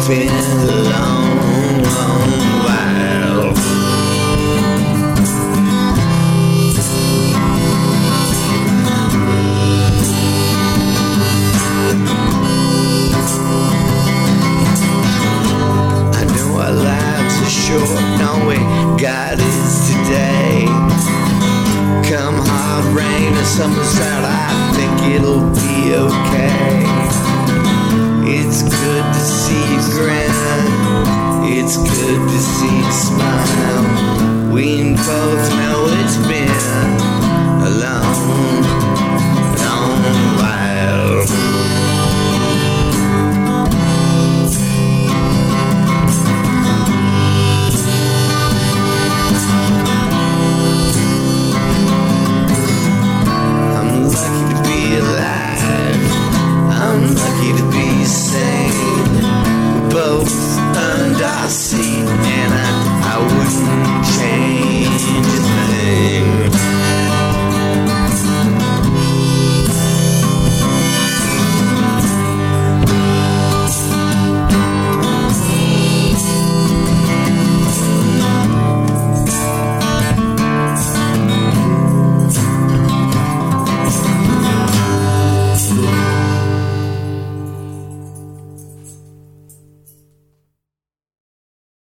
been a long, long while. I know our lives are short, no we got is today. Come hard rain or summer's out, I think it'll be okay. It's good to see you grin, it's good to see you smile. We both know it's been a long